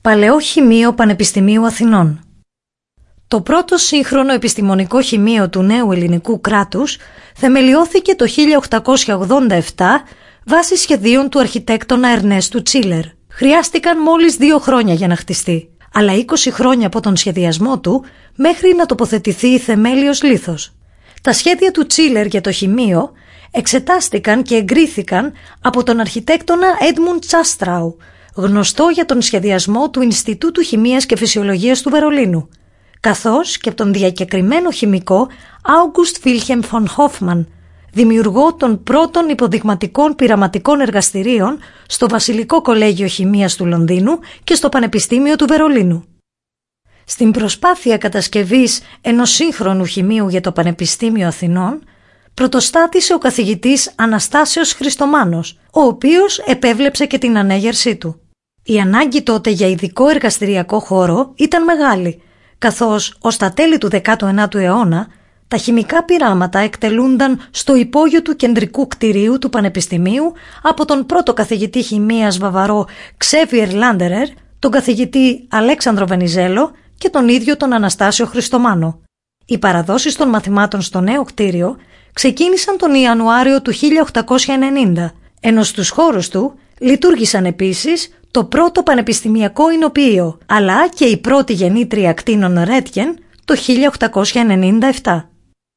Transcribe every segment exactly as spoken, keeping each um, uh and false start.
Παλαιό Χημείο Πανεπιστημίου Αθηνών. Το πρώτο σύγχρονο επιστημονικό χημείο του νέου ελληνικού κράτους θεμελιώθηκε το χίλια οκτακόσια ογδόντα επτά βάσει σχεδίων του αρχιτέκτονα Ερνέστου Τσίλερ. Χρειάστηκαν μόλις δύο χρόνια για να χτιστεί, αλλά είκοσι χρόνια από τον σχεδιασμό του μέχρι να τοποθετηθεί η θεμέλιος λίθος. Τα σχέδια του Τσίλερ για το χημείο εξετάστηκαν και εγκρίθηκαν από τον αρχιτέκτονα Έντμουντ Τσάστραου, γνωστό για τον σχεδιασμό του Ινστιτούτου Χημείας και Φυσιολογίας του Βερολίνου, καθώς και από τον διακεκριμένο χημικό August Wilhelm von Hofmann, δημιουργό των πρώτων υποδειγματικών πειραματικών εργαστηρίων στο Βασιλικό Κολέγιο Χημείας του Λονδίνου και στο Πανεπιστήμιο του Βερολίνου. Στην προσπάθεια κατασκευής ενός σύγχρονου χημείου για το Πανεπιστήμιο Αθηνών, πρωτοστάτησε ο καθηγητής Αναστάσεως Χριστομάνος, ο οποίος επέβλεψε και την ανέγερσή του. Η ανάγκη τότε για ειδικό εργαστηριακό χώρο ήταν μεγάλη, καθώς ως τα τέλη του δέκατου ενάτου αιώνα τα χημικά πειράματα εκτελούνταν στο υπόγειο του κεντρικού κτηρίου του Πανεπιστημίου από τον πρώτο καθηγητή χημείας Βαβαρό Ξέβιερ Λάντερερ, τον καθηγητή Αλέξανδρο Βενιζέλο και τον ίδιο τον Αναστάσιο Χριστομάνο. Οι παραδόσεις των μαθημάτων στο νέο κτίριο ξεκίνησαν τον Ιανουάριο του χίλια οκτακόσια ενενήντα, ενώ στους χώρους του λειτουργήσαν επίσης το πρώτο πανεπιστημιακό εινοποιείο, αλλά και η πρώτη γεννήτρια κτίνων Ρέτγεν το χίλια οκτακόσια ενενήντα επτά.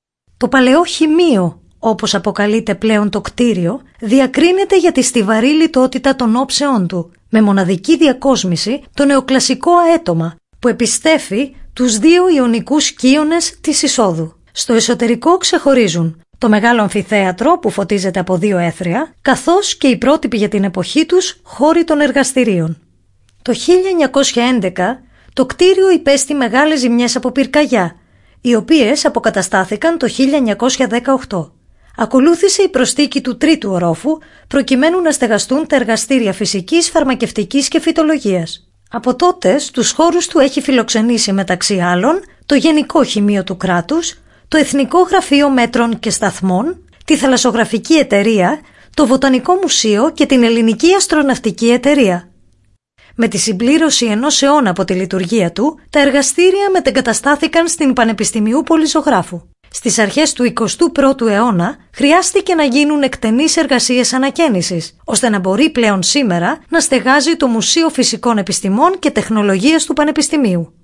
Το παλαιό χημείο, όπως αποκαλείται πλέον το κτίριο, διακρίνεται για τη στιβαρή λιτότητα των όψεών του, με μοναδική διακόσμηση το νεοκλασικό αέτομα που επιστέφει τους δύο ιονικούς κύονες της εισόδου. Στο εσωτερικό ξεχωρίζουν το μεγάλο αμφιθέατρο που φωτίζεται από δύο έθρια, καθώς και οι πρότυποι για την εποχή τους χώροι των εργαστηρίων. Το χίλια εννιακόσια έντεκα το κτίριο υπέστη μεγάλες ζημιές από πυρκαγιά, οι οποίες αποκαταστάθηκαν το χίλια εννιακόσια δεκαοκτώ. Ακολούθησε η προσθήκη του τρίτου ορόφου προκειμένου να στεγαστούν τα εργαστήρια φυσικής, φαρμακευτικής και φυτολογίας. Από τότε στους χώρους του έχει φιλοξενήσει μεταξύ άλλων το Γενικό Χημείο του Κράτους, το Εθνικό Γραφείο Μέτρων και Σταθμών, τη Θαλασσογραφική Εταιρεία, το Βοτανικό Μουσείο και την Ελληνική Αστροναυτική Εταιρεία. Με τη συμπλήρωση ενός αιώνα από τη λειτουργία του, τα εργαστήρια μετεγκαταστάθηκαν στην Πανεπιστημιούπολη Ζωγράφου. Στις αρχές του εικοστού πρώτου αιώνα χρειάστηκε να γίνουν εκτενείς εργασίες ανακαίνησης, ώστε να μπορεί πλέον σήμερα να στεγάζει το Μουσείο Φυσικών Επιστημών και Τεχνολογίας του Πανεπιστημίου.